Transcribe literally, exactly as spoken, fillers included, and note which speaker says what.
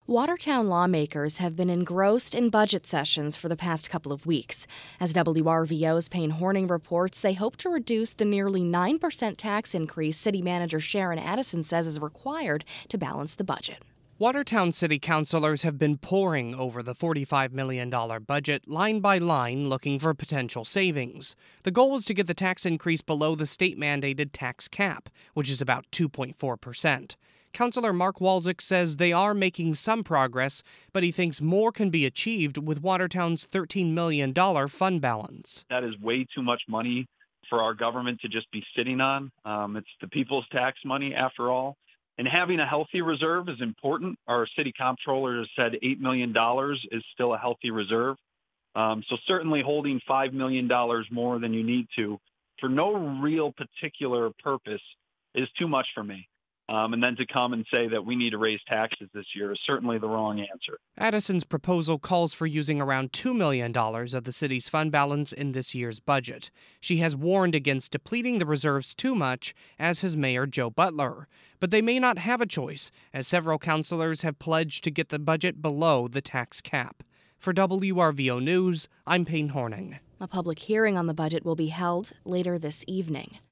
Speaker 1: Watertown lawmakers have been engrossed in budget sessions for the past couple of weeks. As W R V O's Payne Horning reports, they hope to reduce the nearly nine percent tax increase City Manager Sharon Addison says is required to balance the budget.
Speaker 2: Watertown City Councilors have been poring over the forty-five million dollars budget, line by line, looking for potential savings. The goal was to get the tax increase below the state-mandated tax cap, which is about two point four percent. Councilor Mark Walczyk says they are making some progress, but he thinks more can be achieved with Watertown's thirteen million dollars fund balance.
Speaker 3: That is way too much money for our government to just be sitting on. Um, it's the people's tax money, after all. And having a healthy reserve is important. Our city comptroller has said eight million dollars is still a healthy reserve. Um, so certainly holding five million dollars more than you need to for no real particular purpose is too much for me. Um, and then to come and say that we need to raise taxes this year is certainly the wrong answer.
Speaker 2: Addison's proposal calls for using around two million dollars of the city's fund balance in this year's budget. She has warned against depleting the reserves too much, as has Mayor Joe Butler. But they may not have a choice, as several councilors have pledged to get the budget below the tax cap. For W R V O News, I'm Payne Horning.
Speaker 1: A public hearing on the budget will be held later this evening.